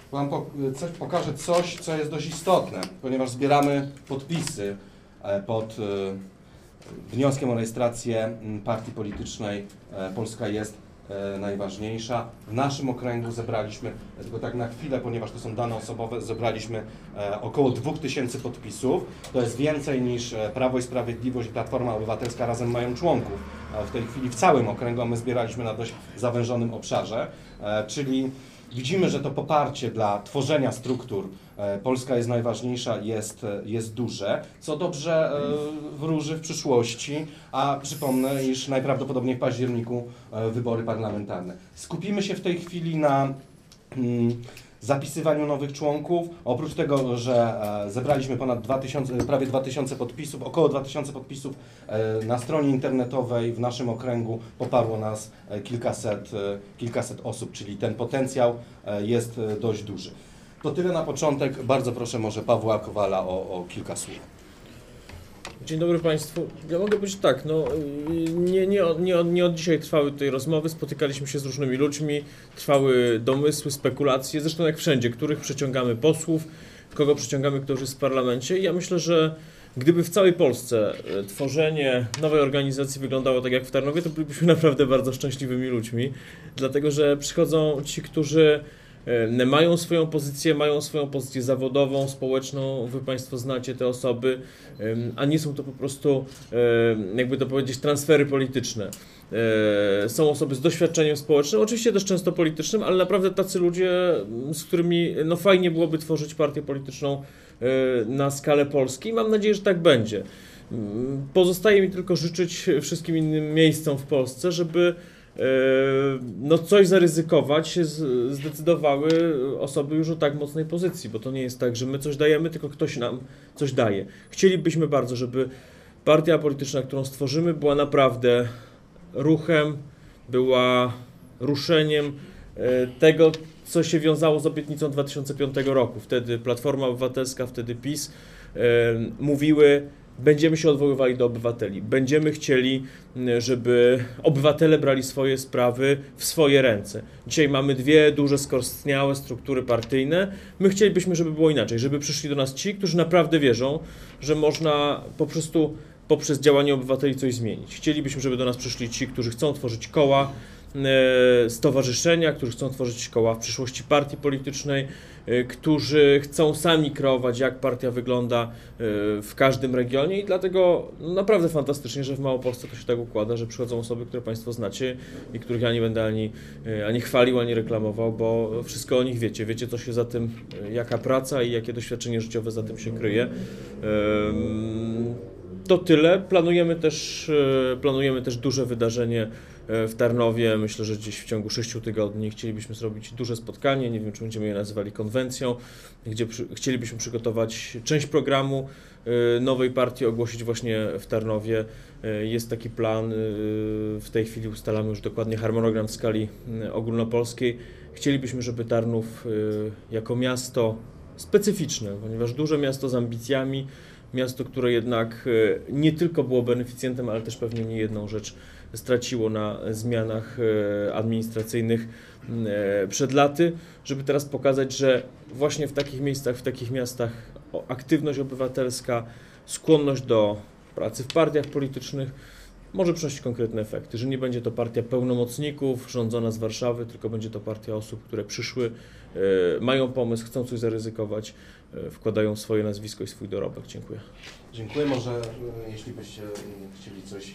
Pokażę coś, co jest dość istotne, ponieważ zbieramy podpisy pod wnioskiem o rejestrację partii politycznej Polska jest najważniejsza. W naszym okręgu zebraliśmy, tylko tak na chwilę, ponieważ to są dane osobowe, zebraliśmy około 2000 podpisów. To jest więcej niż Prawo i Sprawiedliwość i Platforma Obywatelska razem mają członków w tej chwili w całym okręgu, a my zbieraliśmy na dość zawężonym obszarze, czyli widzimy, że to poparcie dla tworzenia struktur Polska jest najważniejsza, jest duże, co dobrze wróży w przyszłości, a przypomnę, iż najprawdopodobniej w październiku wybory parlamentarne. Skupimy się w tej chwili na zapisywaniu nowych członków. Oprócz tego, że zebraliśmy prawie 2000 podpisów, około 2000 podpisów na stronie internetowej w naszym okręgu poparło nas kilkaset osób, czyli ten potencjał jest dość duży. To tyle na początek. Bardzo proszę może Pawła Kowala o kilka słów. Dzień dobry Państwu. Ja mogę powiedzieć tak, no nie od dzisiaj trwały tutaj rozmowy, spotykaliśmy się z różnymi ludźmi, trwały domysły, spekulacje, zresztą jak wszędzie, których przeciągamy posłów, kogo przeciągamy, kto już jest w parlamencie. I ja myślę, że gdyby w całej Polsce tworzenie nowej organizacji wyglądało tak jak w Tarnowie, to bylibyśmy naprawdę bardzo szczęśliwymi ludźmi, dlatego że przychodzą ci, którzy mają swoją pozycję zawodową, społeczną, wy Państwo znacie te osoby, a nie są to po prostu, jakby to powiedzieć, transfery polityczne. Są osoby z doświadczeniem społecznym, oczywiście też często politycznym, ale naprawdę tacy ludzie, z którymi no fajnie byłoby tworzyć partię polityczną na skalę Polski. Mam nadzieję, że tak będzie. Pozostaje mi tylko życzyć wszystkim innym miejscom w Polsce, żeby no coś zaryzykować, się zdecydowały osoby już o tak mocnej pozycji, bo to nie jest tak, że my coś dajemy, tylko ktoś nam coś daje. Chcielibyśmy bardzo, żeby partia polityczna, którą stworzymy, była naprawdę ruchem, była ruszeniem tego, co się wiązało z obietnicą 2005 roku. Wtedy Platforma Obywatelska, wtedy PiS mówiły: będziemy się odwoływali do obywateli. Będziemy chcieli, żeby obywatele brali swoje sprawy w swoje ręce. Dzisiaj mamy dwie duże, skostniałe struktury partyjne. My chcielibyśmy, żeby było inaczej, żeby przyszli do nas ci, którzy naprawdę wierzą, że można po prostu poprzez działanie obywateli coś zmienić. Chcielibyśmy, żeby do nas przyszli ci, którzy chcą tworzyć koła, stowarzyszenia, którzy chcą tworzyć koła w przyszłości partii politycznej, którzy chcą sami kreować, jak partia wygląda w każdym regionie i dlatego naprawdę fantastycznie, że w Małopolsce to się tak układa, że przychodzą osoby, które Państwo znacie i których ja nie będę ani chwalił, ani reklamował, bo wszystko o nich wiecie. Wiecie, co się za tym, jaka praca i jakie doświadczenie życiowe za tym się kryje. To tyle. Planujemy też duże wydarzenie w Tarnowie. Myślę, że gdzieś w ciągu 6 tygodni chcielibyśmy zrobić duże spotkanie. Nie wiem, czy będziemy je nazywali konwencją, gdzie chcielibyśmy przygotować część programu nowej partii, ogłosić właśnie w Tarnowie. Jest taki plan. W tej chwili ustalamy już dokładnie harmonogram w skali ogólnopolskiej. Chcielibyśmy, żeby Tarnów jako miasto specyficzne, ponieważ duże miasto z ambicjami, miasto, które jednak nie tylko było beneficjentem, ale też pewnie nie jedną rzecz straciło na zmianach administracyjnych przed laty, żeby teraz pokazać, że właśnie w takich miejscach, w takich miastach aktywność obywatelska, skłonność do pracy w partiach politycznych może przynosić konkretne efekty, że nie będzie to partia pełnomocników rządzona z Warszawy, tylko będzie to partia osób, które przyszły, mają pomysł, chcą coś zaryzykować, wkładają swoje nazwisko i swój dorobek. Dziękuję. Dziękuję. Może jeśli byście chcieli coś...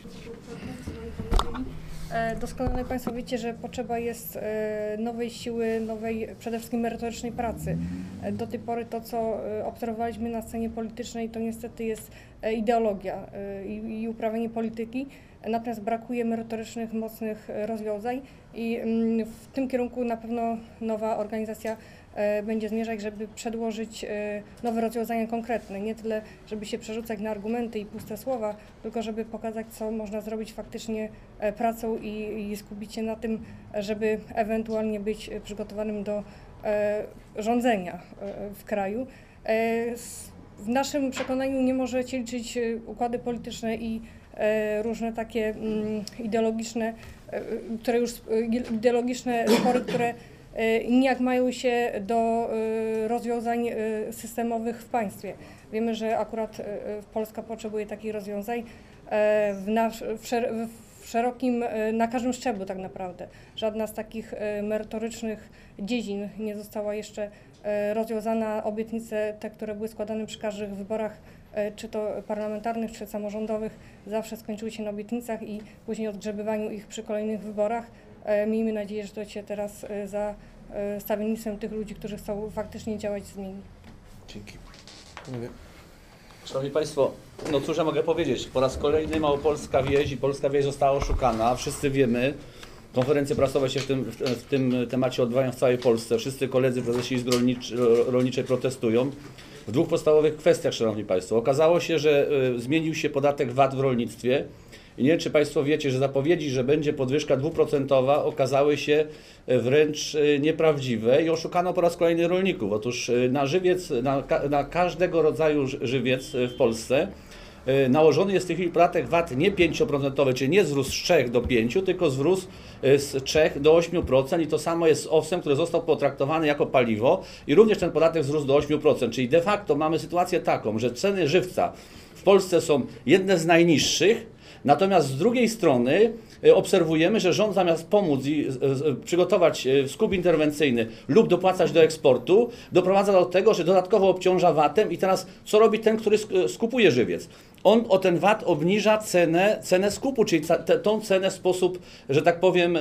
Doskonale Państwo wiecie, że potrzeba jest nowej siły, nowej przede wszystkim merytorycznej pracy. Do tej pory to, co obserwowaliśmy na scenie politycznej, to niestety jest ideologia i uprawianie polityki, natomiast brakuje merytorycznych, mocnych rozwiązań i w tym kierunku na pewno nowa organizacja będzie zmierzać, żeby przedłożyć nowe rozwiązania konkretne, nie tyle, żeby się przerzucać na argumenty i puste słowa, tylko żeby pokazać, co można zrobić faktycznie pracą i skupić się na tym, żeby ewentualnie być przygotowanym do rządzenia w kraju. W naszym przekonaniu nie możecie liczyć układy polityczne i różne takie ideologiczne spory, które nijak mają się do rozwiązań systemowych w państwie. Wiemy, że akurat Polska potrzebuje takich rozwiązań w szerokim, na każdym szczeblu tak naprawdę. Żadna z takich merytorycznych dziedzin nie została jeszcze rozwiązana. Obietnice, te, które były składane przy każdych wyborach, czy to parlamentarnych, czy samorządowych, zawsze skończyły się na obietnicach i później odgrzebywaniu ich przy kolejnych wyborach. Miejmy nadzieję, że to się teraz za stawiennictwem tych ludzi, którzy chcą faktycznie działać, zmieni. Dzięki. Szanowni Państwo, no cóż ja mogę powiedzieć, po raz kolejny Małopolska wieś i polska wieś została oszukana, wszyscy wiemy, konferencje prasowe się w tym temacie odbywają w całej Polsce, wszyscy koledzy prezesi Izby Rolniczej protestują w dwóch podstawowych kwestiach, Szanowni Państwo. Okazało się, że zmienił się podatek VAT w rolnictwie i nie wiem, czy Państwo wiecie, że zapowiedzi, że będzie podwyżka 2% okazały się wręcz nieprawdziwe i oszukano po raz kolejny rolników. Otóż na żywiec, na każdego rodzaju żywiec w Polsce nałożony jest w tej chwili podatek VAT nie 5%, czyli nie wzrósł z 3 do 5, tylko wzrósł z 3 do 8% i to samo jest z owsem, który został potraktowany jako paliwo i również ten podatek wzrósł do 8%, czyli de facto mamy sytuację taką, że ceny żywca w Polsce są jedne z najniższych, natomiast z drugiej strony obserwujemy, że rząd zamiast pomóc i przygotować skup interwencyjny lub dopłacać do eksportu, doprowadza do tego, że dodatkowo obciąża VAT-em i teraz co robi ten, który skupuje żywiec? On o ten VAT obniża cenę skupu, czyli tą cenę w sposób, że tak powiem,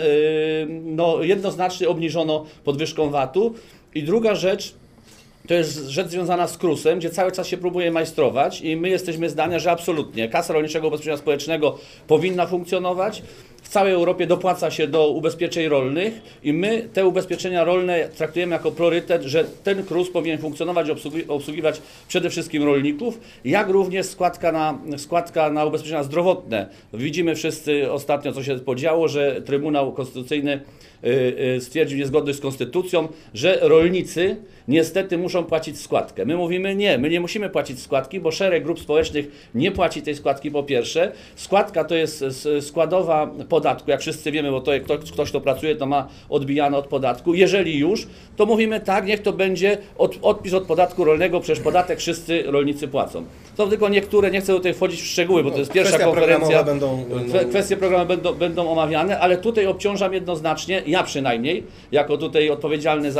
no, jednoznacznie obniżono podwyżką VAT-u. I druga rzecz, to jest rzecz związana z KRUS-em, gdzie cały czas się próbuje majstrować i my jesteśmy zdania, że absolutnie Kasa Rolniczego Ubezpieczenia Społecznego powinna funkcjonować. W całej Europie dopłaca się do ubezpieczeń rolnych i my te ubezpieczenia rolne traktujemy jako priorytet, że ten KRUS powinien funkcjonować i obsługiwać przede wszystkim rolników, jak również składka na ubezpieczenia zdrowotne. Widzimy wszyscy ostatnio, co się podziało, że Trybunał Konstytucyjny stwierdził niezgodność z konstytucją, że rolnicy niestety muszą płacić składkę. My mówimy nie, my nie musimy płacić składki, bo szereg grup społecznych nie płaci tej składki po pierwsze. Składka to jest składowa podatku, jak wszyscy wiemy, bo to jak ktoś, kto pracuje, to ma odbijane od podatku. Jeżeli już, to mówimy tak, niech to będzie odpis od podatku rolnego, przecież podatek wszyscy rolnicy płacą. To tylko niektóre, nie chcę tutaj wchodzić w szczegóły, bo to jest pierwsza konferencja. Kwestie programowe będą omawiane, ale tutaj obciążam jednoznacznie, ja przynajmniej, jako tutaj odpowiedzialny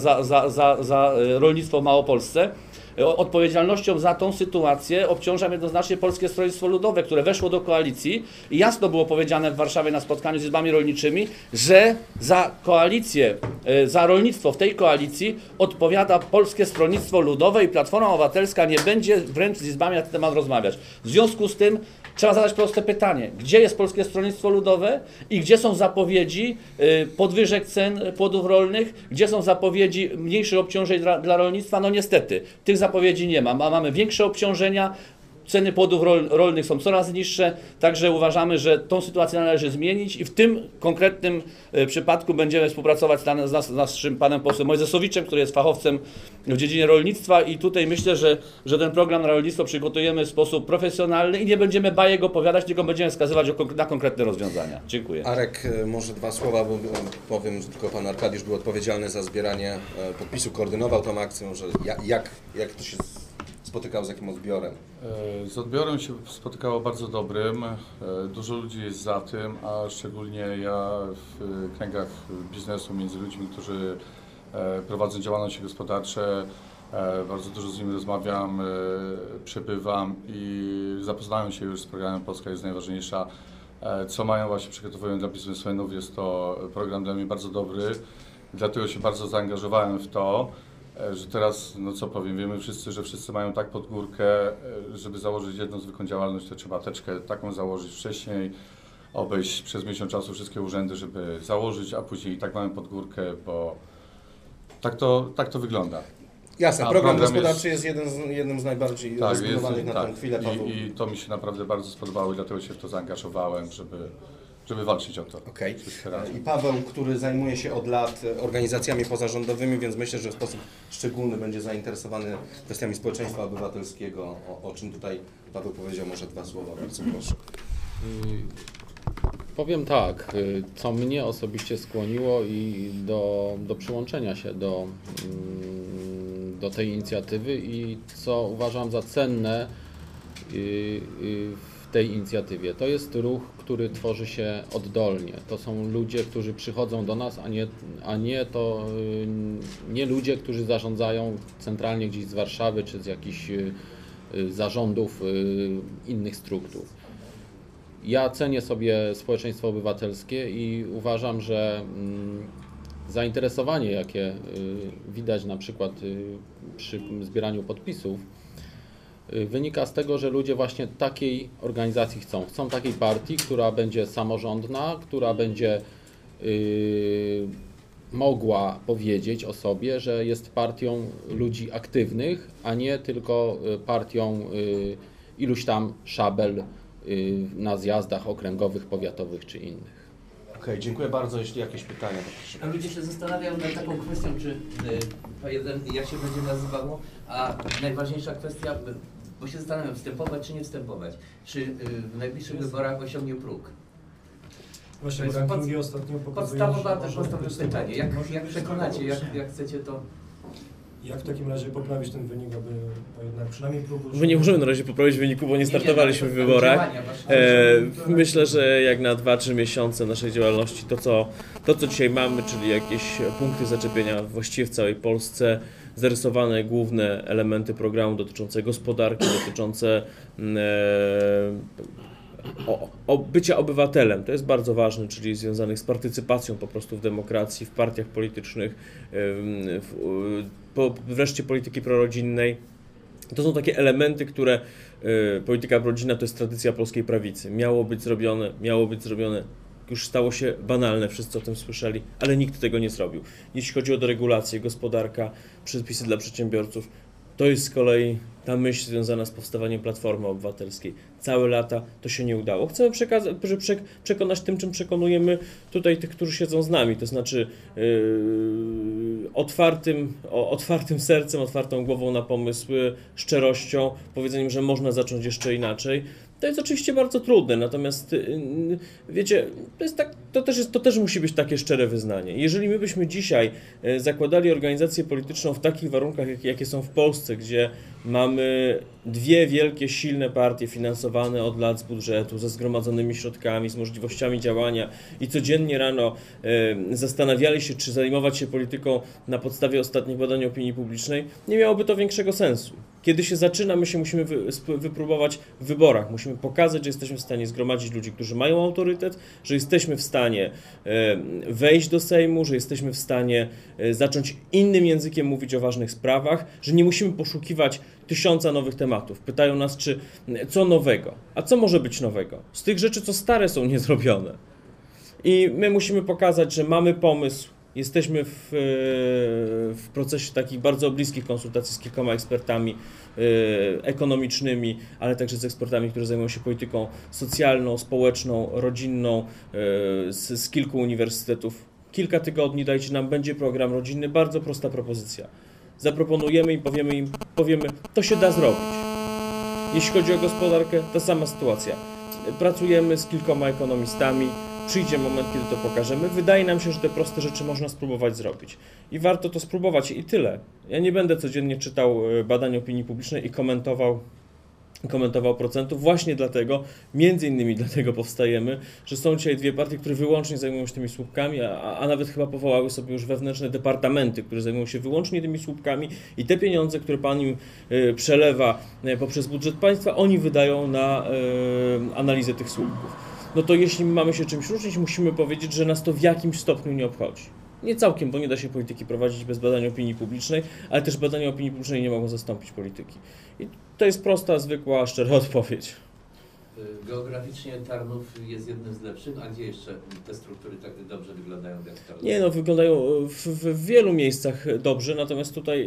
za rolnictwo w Małopolsce, odpowiedzialnością za tą sytuację obciążam jednoznacznie Polskie Stronnictwo Ludowe, które weszło do koalicji i jasno było powiedziane w Warszawie na spotkaniu z izbami rolniczymi, że za koalicję, za rolnictwo w tej koalicji odpowiada Polskie Stronnictwo Ludowe i Platforma Obywatelska nie będzie wręcz z izbami na ten temat rozmawiać. W związku z tym trzeba zadać proste pytanie, gdzie jest Polskie Stronnictwo Ludowe i gdzie są zapowiedzi podwyżek cen płodów rolnych, gdzie są zapowiedzi mniejszych obciążeń dla rolnictwa? No niestety, tych zapowiedzi nie ma. Mamy większe obciążenia, ceny płodów rolnych są coraz niższe, także uważamy, że tą sytuację należy zmienić i w tym konkretnym przypadku będziemy współpracować z naszym panem posłem Mojzesowiczem, który jest fachowcem w dziedzinie rolnictwa i tutaj myślę, że ten program na rolnictwo przygotujemy w sposób profesjonalny i nie będziemy bajek opowiadać, tylko będziemy wskazywać na konkretne rozwiązania. Dziękuję. Arek, może dwa słowa, bo powiem, że tylko pan Arkadiusz był odpowiedzialny za zbieranie podpisów, koordynował tą akcję, że jak to się spotykał, z jakim odbiorem? Z odbiorem się spotykało bardzo dobrym. Dużo ludzi jest za tym, a szczególnie ja w kręgach biznesu między ludźmi, którzy prowadzą działalności gospodarcze, bardzo dużo z nimi rozmawiam, przebywam i zapoznałem się już z programem Polska jest najważniejsza. Co mają właśnie przygotowują dla biznesmenów, jest to program dla mnie bardzo dobry, dlatego się bardzo zaangażowałem w to, że teraz, no co powiem, wiemy wszyscy, że wszyscy mają tak pod górkę, żeby założyć jedną zwykłą działalność, to trzeba teczkę taką założyć wcześniej, obejść przez miesiąc czasu wszystkie urzędy, żeby założyć, a później i tak mamy pod górkę, bo tak to wygląda. Jasne, program gospodarczy jest jednym z najbardziej rozbudowanych na tę chwilę. I to mi się naprawdę bardzo spodobało i dlatego się w to zaangażowałem, żeby walczyć o to. Okej. I Paweł, który zajmuje się od lat organizacjami pozarządowymi, więc myślę, że w sposób szczególny będzie zainteresowany kwestiami społeczeństwa obywatelskiego, o czym tutaj Paweł powiedział, może dwa słowa, bardzo proszę. Powiem tak, co mnie osobiście skłoniło i do przyłączenia się do tej inicjatywy i co uważam za cenne w tej inicjatywie. To jest ruch, który tworzy się oddolnie. To są ludzie, którzy przychodzą do nas, nie ludzie, którzy zarządzają centralnie gdzieś z Warszawy czy z jakichś zarządów innych struktur. Ja cenię sobie społeczeństwo obywatelskie i uważam, że zainteresowanie, jakie widać na przykład przy zbieraniu podpisów, wynika z tego, że ludzie właśnie takiej organizacji chcą. Chcą takiej partii, która będzie samorządna, która będzie mogła powiedzieć o sobie, że jest partią ludzi aktywnych, a nie tylko partią iluś tam szabel na zjazdach okręgowych, powiatowych czy innych. Okej, dziękuję bardzo. Jeśli jakieś pytania, to A proszę. ludzie się zastanawiają nad taką kwestią, czy jak się będzie nazywało, a najważniejsza kwestia, bo się zastanawiam, wstępować czy nie wstępować. Czy w najbliższych wyborach osiągnie próg? Właśnie, To bo jest rankingi ostatnio pokazują, Podstawowe że może pytanie. Jak być przekonacie, występować. jak chcecie to... Jak w takim razie poprawić ten wynik, aby jednak przynajmniej próg... My nie możemy na razie poprawić wyniku, bo nie startowaliśmy w wyborach. działania wasze. Myślę, że jak na 2-3 miesiące naszej działalności to, co dzisiaj mamy, czyli jakieś punkty zaczepienia właściwie w całej Polsce, zarysowane główne elementy programu dotyczące gospodarki, dotyczące bycia obywatelem, to jest bardzo ważne, czyli związanych z partycypacją po prostu w demokracji, w partiach politycznych, wreszcie polityki prorodzinnej. To są takie elementy, które polityka prorodzinna to jest tradycja polskiej prawicy. Miało być zrobione, już stało się banalne, wszyscy o tym słyszeli, ale nikt tego nie zrobił. Jeśli chodzi o deregulację, gospodarka, przepisy dla przedsiębiorców, to jest z kolei ta myśl związana z powstawaniem Platformy Obywatelskiej. Całe lata to się nie udało. Chcemy przekonać tym, czym przekonujemy tutaj tych, którzy siedzą z nami, to znaczy otwartym sercem, otwartą głową na pomysły, szczerością, powiedzeniem, że można zacząć jeszcze inaczej. To jest oczywiście bardzo trudne, natomiast wiecie, to też musi być takie szczere wyznanie. Jeżeli my byśmy dzisiaj zakładali organizację polityczną w takich warunkach, jakie są w Polsce, gdzie mamy dwie wielkie, silne partie finansowane od lat z budżetu, ze zgromadzonymi środkami, z możliwościami działania i codziennie rano zastanawiali się, czy zajmować się polityką na podstawie ostatnich badań opinii publicznej, nie miałoby to większego sensu. Kiedy się zaczyna, my się musimy wypróbować w wyborach. Musimy pokazać, że jesteśmy w stanie zgromadzić ludzi, którzy mają autorytet, że jesteśmy w stanie wejść do Sejmu, że jesteśmy w stanie zacząć innym językiem mówić o ważnych sprawach, że nie musimy poszukiwać 1000 nowych tematów. Pytają nas, co nowego? A co może być nowego? Z tych rzeczy, co stare są niezrobione. I my musimy pokazać, że mamy pomysł. Jesteśmy w procesie takich bardzo bliskich konsultacji z kilkoma ekspertami ekonomicznymi, ale także z ekspertami, którzy zajmują się polityką socjalną, społeczną, rodzinną, z kilku uniwersytetów. Kilka tygodni, dajcie nam, będzie program rodzinny, bardzo prosta propozycja. Zaproponujemy i powiemy, to się da zrobić. Jeśli chodzi o gospodarkę, ta sama sytuacja. Pracujemy z kilkoma ekonomistami, przyjdzie moment, kiedy to pokażemy. Wydaje nam się, że te proste rzeczy można spróbować zrobić. I warto to spróbować i tyle. Ja nie będę codziennie czytał badań opinii publicznej i komentował procentów. Właśnie dlatego, między innymi dlatego powstajemy, że są dzisiaj dwie partie, które wyłącznie zajmują się tymi słupkami, a nawet chyba powołały sobie już wewnętrzne departamenty, które zajmują się wyłącznie tymi słupkami i te pieniądze, które pan im przelewa poprzez budżet państwa, oni wydają na analizę tych słupków. No to jeśli mamy się czymś różnić, musimy powiedzieć, że nas to w jakimś stopniu nie obchodzi. Nie całkiem, bo nie da się polityki prowadzić bez badania opinii publicznej, ale też badania opinii publicznej nie mogą zastąpić polityki. I to jest prosta, zwykła, szczera odpowiedź. Geograficznie Tarnów jest jednym z lepszych, a gdzie jeszcze te struktury tak dobrze wyglądają jak Tarnów? Nie no, wyglądają w wielu miejscach dobrze, natomiast tutaj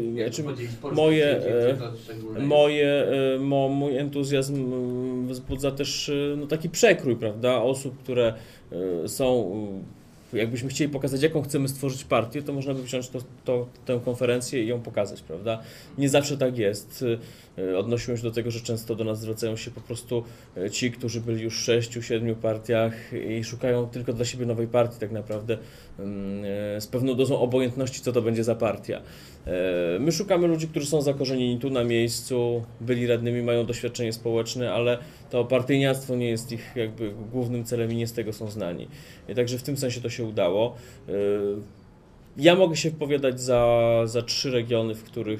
mój entuzjazm wzbudza też no, taki przekrój, prawda, osób, które są jakbyśmy chcieli pokazać, jaką chcemy stworzyć partię, to można by wziąć tę konferencję i ją pokazać, prawda? Nie zawsze tak jest. Odnosiłem się do tego, że często do nas zwracają się po prostu ci, którzy byli już w 6-7 partiach i szukają tylko dla siebie nowej partii tak naprawdę z pewną dozą obojętności, co to będzie za partia. My szukamy ludzi, którzy są zakorzenieni tu na miejscu, byli radnymi, mają doświadczenie społeczne, ale to partyjniactwo nie jest ich jakby głównym celem i nie z tego są znani. I także w tym sensie to się udało. Ja mogę się wypowiadać za 3 regiony,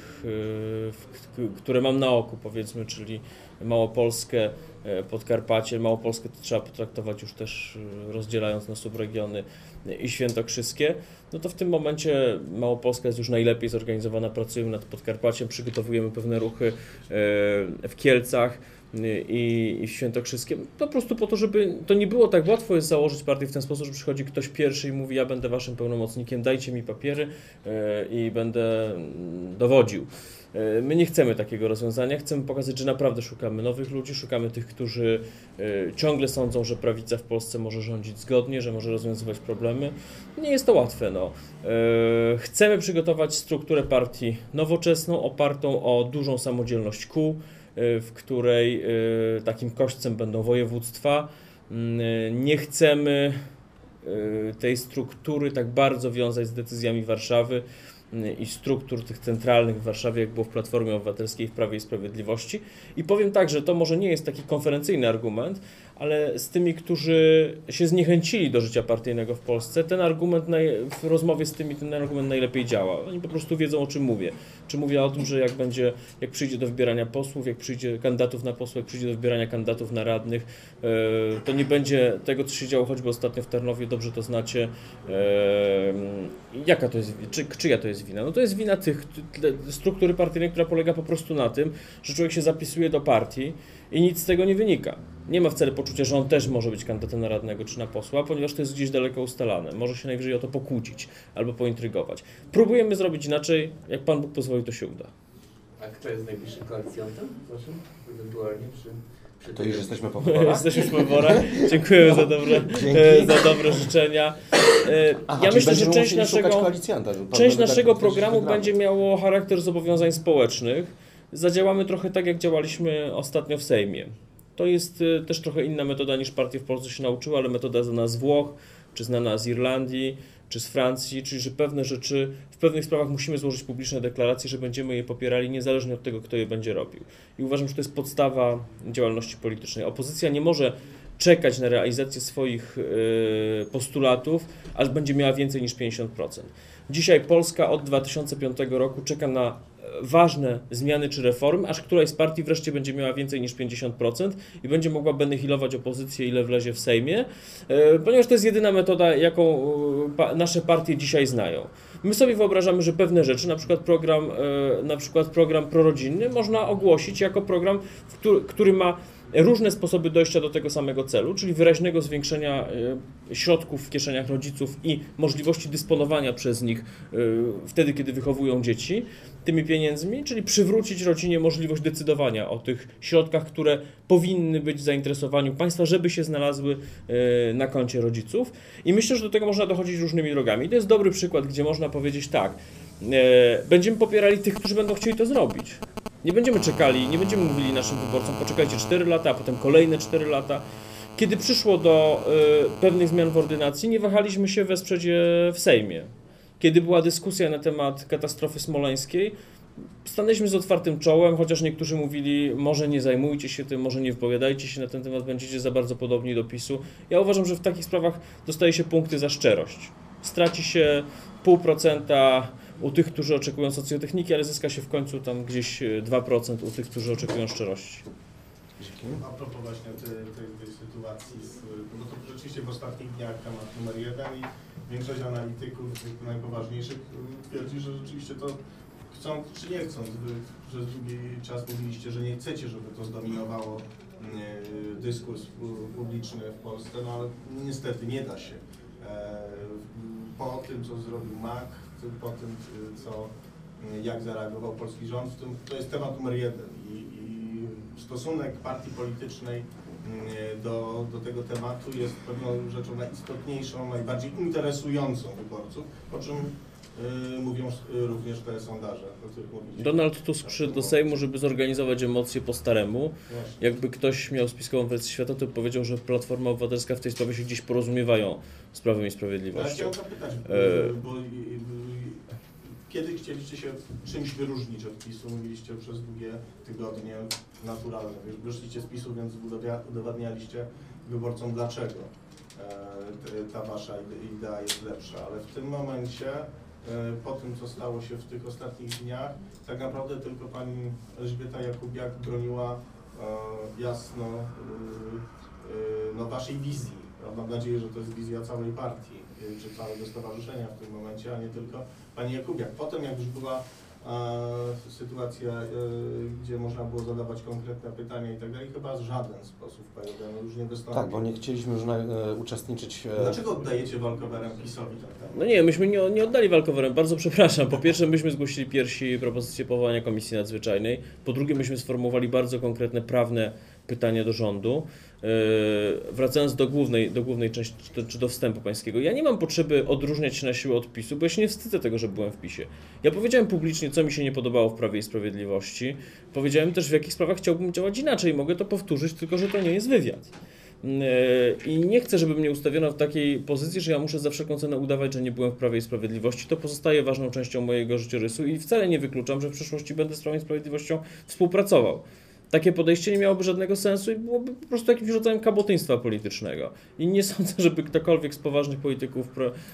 które mam na oku, powiedzmy, czyli Małopolskę, Podkarpacie. Małopolskę to trzeba potraktować już też rozdzielając na subregiony i świętokrzyskie. No to w tym momencie Małopolska jest już najlepiej zorganizowana, pracujemy nad Podkarpaciem, przygotowujemy pewne ruchy w Kielcach i w Świętokrzyskiem, po prostu po to, żeby to nie było tak łatwo jest założyć partię w ten sposób, że przychodzi ktoś pierwszy i mówi: ja będę waszym pełnomocnikiem, dajcie mi papiery i będę dowodził. My nie chcemy takiego rozwiązania, chcemy pokazać, że naprawdę szukamy nowych ludzi, szukamy tych, którzy ciągle sądzą, że prawica w Polsce może rządzić zgodnie, że może rozwiązywać problemy. Nie jest to łatwe. Chcemy przygotować strukturę partii nowoczesną, opartą o dużą samodzielność kół, w której takim kośćcem będą województwa. Nie chcemy tej struktury tak bardzo wiązać z decyzjami Warszawy i struktur tych centralnych w Warszawie, jak było w Platformie Obywatelskiej i w Prawie i Sprawiedliwości. I powiem tak, że to może nie jest taki konferencyjny argument, ale z tymi, którzy się zniechęcili do życia partyjnego w Polsce, ten argument w rozmowie z tymi ten argument najlepiej działa. Oni po prostu wiedzą, o czym mówię. Czy mówię o tym, że jak przyjdzie do wybierania posłów, jak przyjdzie kandydatów na posłów, jak przyjdzie do wybierania kandydatów na radnych, to nie będzie tego, co się działo choćby ostatnio w Tarnowie, dobrze to znacie. Jaka to jest, czyja to jest wina? No to jest wina tych struktury partyjnej, która polega po prostu na tym, że człowiek się zapisuje do partii i nic z tego nie wynika. Nie ma wcale poczucia, że on też może być kandydatem na radnego czy na posła, ponieważ to jest gdzieś daleko ustalane. Może się najwyżej o to pokłócić albo pointrygować. Próbujemy zrobić inaczej, jak Pan Bóg pozwoli, to się uda. A kto jest najbliższym koalicjantem waszym, ewentualnie przy To już jesteśmy po wyborach? Jesteśmy po wyborach. Dziękujemy za dobre życzenia. Ja myślę, że część naszego programu będzie miało charakter zobowiązań społecznych. Zadziałamy trochę tak, jak działaliśmy ostatnio w Sejmie. To jest też trochę inna metoda niż partie w Polsce się nauczyły, ale metoda znana z Włoch, czy znana z Irlandii, czy z Francji, czyli że pewne rzeczy, w pewnych sprawach musimy złożyć publiczne deklaracje, że będziemy je popierali niezależnie od tego, kto je będzie robił. I uważam, że to jest podstawa działalności politycznej. Opozycja nie może czekać na realizację swoich postulatów, aż będzie miała więcej niż 50%. Dzisiaj Polska od 2005 roku czeka na ważne zmiany czy reformy, aż któraś z partii wreszcie będzie miała więcej niż 50% i będzie mogła benefilować opozycję, ile wlezie w Sejmie, ponieważ to jest jedyna metoda, jaką nasze partie dzisiaj znają. My sobie wyobrażamy, że pewne rzeczy, na przykład program prorodzinny, można ogłosić jako program, który ma różne sposoby dojścia do tego samego celu, czyli wyraźnego zwiększenia środków w kieszeniach rodziców i możliwości dysponowania przez nich wtedy, kiedy wychowują dzieci tymi pieniędzmi, czyli przywrócić rodzinie możliwość decydowania o tych środkach, które powinny być w zainteresowaniu państwa, żeby się znalazły na koncie rodziców. I myślę, że do tego można dochodzić różnymi drogami. To jest dobry przykład, gdzie można powiedzieć tak, będziemy popierali tych, którzy będą chcieli to zrobić. Nie będziemy czekali, nie będziemy mówili naszym wyborcom, poczekajcie 4 lata, a potem kolejne 4 lata. Kiedy przyszło do pewnych zmian w ordynacji, nie wahaliśmy się wesprzeć je w Sejmie. Kiedy była dyskusja na temat katastrofy smoleńskiej, stanęliśmy z otwartym czołem, chociaż niektórzy mówili, może nie zajmujcie się tym, może nie wypowiadajcie się na ten temat, będziecie za bardzo podobni do PiS-u. Ja uważam, że w takich sprawach dostaje się punkty za szczerość. Straci się 0,5% u tych, którzy oczekują socjotechniki, ale zyska się w końcu tam gdzieś 2% u tych, którzy oczekują szczerości. A propos właśnie tej sytuacji, no to rzeczywiście w ostatnich dniach temat numer 1 i większość analityków, tych najpoważniejszych, twierdzi, że rzeczywiście to chcąc czy nie chcąc, wy przez długi czas mówiliście, że nie chcecie, żeby to zdominowało dyskurs publiczny w Polsce, no ale niestety nie da się. Po tym, co zrobił MAK, po tym, jak zareagował polski rząd, to jest temat numer 1 i stosunek partii politycznej do tego tematu jest pewną rzeczą najistotniejszą, najbardziej interesującą wyborców, o czym mówią również te sondaże, o których mówiliśmy. Donald Tusk przyszedł do Sejmu, żeby zorganizować emocje po staremu. Właśnie. Jakby ktoś miał spiskową wersję świata, to powiedział, że Platforma Obywatelska w tej sprawie się gdzieś porozumiewają z Prawem i Ja Sprawiedliwością. chciałem zapytać, bo kiedy chcieliście się czymś wyróżnić od PiS-u? Mówiliście przez długie tygodnie naturalne. Wyszliście z PiS-u, więc udowadnialiście wyborcom, dlaczego ta wasza idea jest lepsza. Ale w tym momencie, po tym, co stało się w tych ostatnich dniach, tak naprawdę tylko pani Elżbieta Jakubiak broniła jasno waszej wizji. Mam nadzieję, że to jest wizja całej partii, czy całego stowarzyszenia w tym momencie, a nie tylko pani Jakubiak. Potem, jak już była sytuacja, gdzie można było zadawać konkretne pytania i tak dalej, chyba w żaden sposób pani już nie wystąpił. Tak, bo nie chcieliśmy już uczestniczyć. Dlaczego oddajecie walkowerem PiS-owi ten temat? No nie, myśmy nie oddali walkowerem, bardzo przepraszam. Po pierwsze, myśmy zgłosili pierwsi propozycję powołania Komisji Nadzwyczajnej. Po drugie, myśmy sformułowali bardzo konkretne prawne pytania do rządu. Wracając do głównej części, czy do wstępu pańskiego, ja nie mam potrzeby odróżniać się na siłę od PiS-u, bo ja się nie wstydzę tego, że byłem w PiS-ie. Ja powiedziałem publicznie, co mi się nie podobało w Prawie i Sprawiedliwości. Powiedziałem też, w jakich sprawach chciałbym działać inaczej. Mogę to powtórzyć, tylko że to nie jest wywiad. I nie chcę, żeby mnie ustawiono w takiej pozycji, że ja muszę za wszelką cenę udawać, że nie byłem w Prawie i Sprawiedliwości. To pozostaje ważną częścią mojego życiorysu i wcale nie wykluczam, że w przyszłości będę z Prawem i Sprawiedliwością współpracował. Takie podejście nie miałoby żadnego sensu i byłoby po prostu jakimś rodzajem kabotyństwa politycznego. I nie sądzę, żeby ktokolwiek z poważnych polityków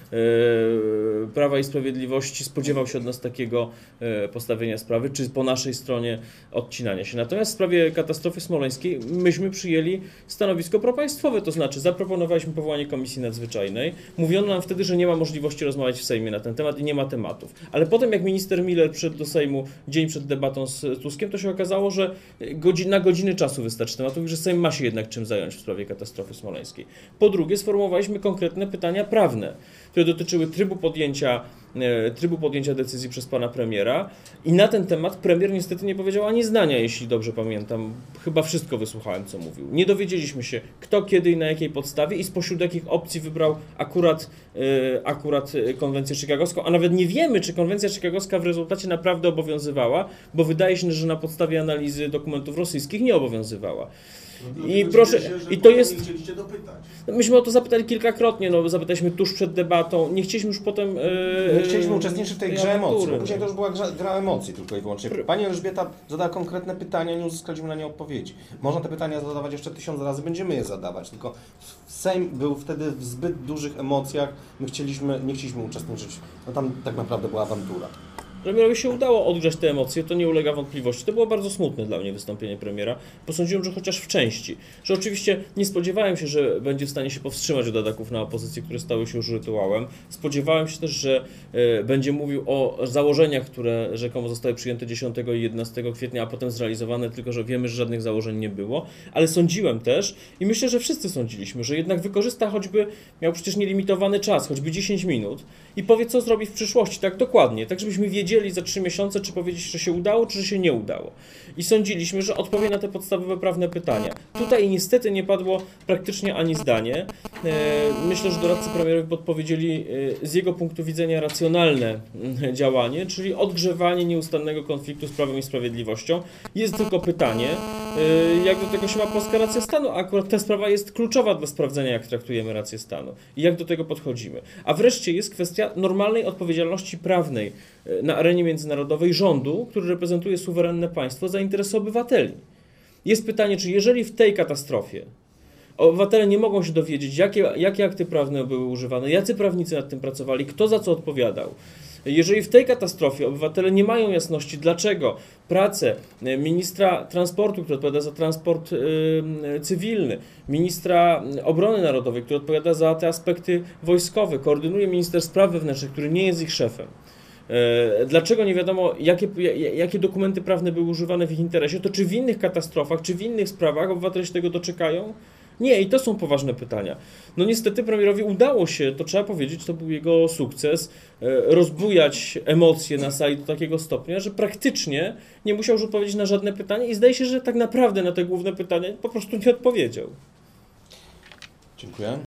Prawa i Sprawiedliwości spodziewał się od nas takiego postawienia sprawy, czy po naszej stronie odcinania się. Natomiast w sprawie katastrofy smoleńskiej myśmy przyjęli stanowisko propaństwowe, to znaczy zaproponowaliśmy powołanie Komisji Nadzwyczajnej. Mówiono nam wtedy, że nie ma możliwości rozmawiać w Sejmie na ten temat i nie ma tematów. Ale potem, jak minister Miller przyszedł do Sejmu dzień przed debatą z Tuskiem, to się okazało, że na godziny czasu wystarczy tematów i że Sejm ma się jednak czym zająć w sprawie katastrofy smoleńskiej. Po drugie, sformułowaliśmy konkretne pytania prawne, które dotyczyły trybu podjęcia decyzji przez pana premiera i na ten temat premier niestety nie powiedział ani zdania, jeśli dobrze pamiętam. Chyba wszystko wysłuchałem, co mówił. Nie dowiedzieliśmy się, kto, kiedy i na jakiej podstawie i spośród jakich opcji wybrał akurat konwencję chicagowską, a nawet nie wiemy, czy konwencja chicagowska w rezultacie naprawdę obowiązywała, bo wydaje się, że na podstawie analizy dokumentów rosyjskich nie obowiązywała. I proszę, i to jest. Nie chcieliście dopytać. Myśmy o to zapytali kilkakrotnie, zapytaliśmy tuż przed debatą, nie chcieliśmy już potem. Nie chcieliśmy uczestniczyć w tej grze emocji, bo później to no. już była gra emocji tylko i wyłącznie. Pani Elżbieta zadała konkretne pytania, nie uzyskaliśmy na nie odpowiedzi. Można te pytania zadawać jeszcze 1000 razy, będziemy je zadawać, tylko Sejm był wtedy w zbyt dużych emocjach, nie chcieliśmy uczestniczyć, tam tak naprawdę była awantura. Premierowi się udało odgrzać te emocje, to nie ulega wątpliwości. To było bardzo smutne dla mnie wystąpienie premiera, bo sądziłem, że chociaż w części. Że oczywiście nie spodziewałem się, że będzie w stanie się powstrzymać od ataków na opozycję, które stały się już rytuałem. Spodziewałem się też, że będzie mówił o założeniach, które rzekomo zostały przyjęte 10 i 11 kwietnia, a potem zrealizowane, tylko że wiemy, że żadnych założeń nie było. Ale sądziłem też i myślę, że wszyscy sądziliśmy, że jednak wykorzysta choćby, miał przecież nielimitowany czas, choćby 10 minut i powie, co zrobi w przyszłości, tak dokładnie, tak żebyśmy wiedzieli za 3 miesiące, czy powiedzieć, że się udało, czy że się nie udało. I sądziliśmy, że odpowie na te podstawowe prawne pytania. Tutaj niestety nie padło praktycznie ani zdanie. Myślę, że doradcy premierowi podpowiedzieli z jego punktu widzenia racjonalne działanie, czyli odgrzewanie nieustannego konfliktu z Prawem i Sprawiedliwością. Jest tylko pytanie, jak do tego się ma polska racja stanu, a akurat ta sprawa jest kluczowa dla sprawdzenia, jak traktujemy rację stanu i jak do tego podchodzimy. A wreszcie jest kwestia normalnej odpowiedzialności prawnej na arenie międzynarodowej rządu, który reprezentuje suwerenne państwo za interesy obywateli. Jest pytanie, czy jeżeli w tej katastrofie obywatele nie mogą się dowiedzieć, jakie akty prawne były używane, jacy prawnicy nad tym pracowali, kto za co odpowiadał, jeżeli w tej katastrofie obywatele nie mają jasności, dlaczego pracę ministra transportu, który odpowiada za transport cywilny, ministra obrony narodowej, który odpowiada za te aspekty wojskowe, koordynuje minister spraw wewnętrznych, który nie jest ich szefem, dlaczego nie wiadomo, jakie dokumenty prawne były używane w ich interesie, to czy w innych katastrofach, czy w innych sprawach obywatele się tego doczekają? Nie, i to są poważne pytania. No niestety premierowi udało się, to trzeba powiedzieć, to był jego sukces, rozbujać emocje na sali do takiego stopnia, że praktycznie nie musiał już odpowiedzieć na żadne pytanie i zdaje się, że tak naprawdę na te główne pytania po prostu nie odpowiedział. Dziękuję.